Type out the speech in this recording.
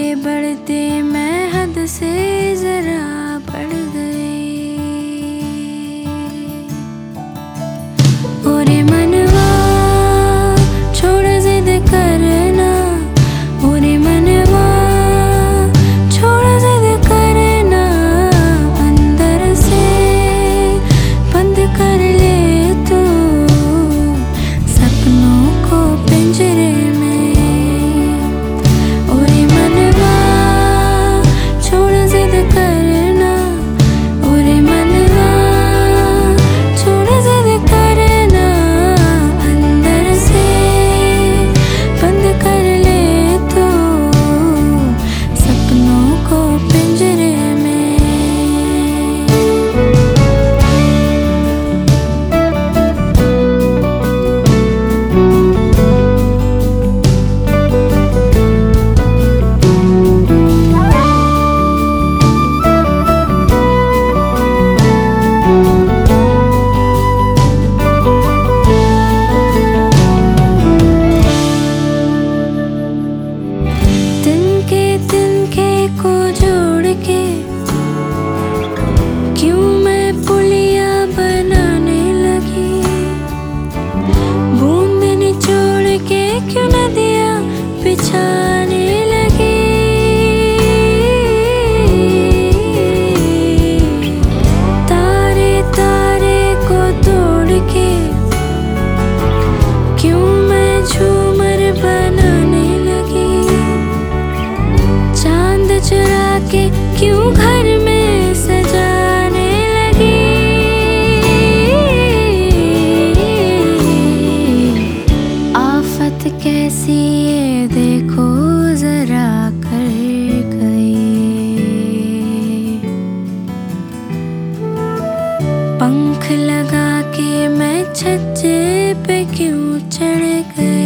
बढ़ते मैं हद से जरा बढ़ गई। ओरे मनवा छोड़ जिद करना, ओरे मनवा छोड़ जिद करना, अंदर से बंद कर ले तू सपनों को पिंजरे में। ओरे मनवा छोड़ जिद करना, ओरे मनवा छोड़ जिद करना, अंदर से बंद कर ले तू सपनों को पिंजरे में। तिनके को जोड़ के क्यों मैं पुलिया बनाने लगी, बूंद निचोड़ के क्यों नदियाँ बिछाने लगी। तारे तारे को तोड़ के क्यों मैं झूमर बनाने लगी, चांद चुरा के क्यों घर में सजाने लगी। आफत कैसी ये देखो जरा कर गई, पंख लगा के मैं छज्जे पे क्यों चढ़ गई।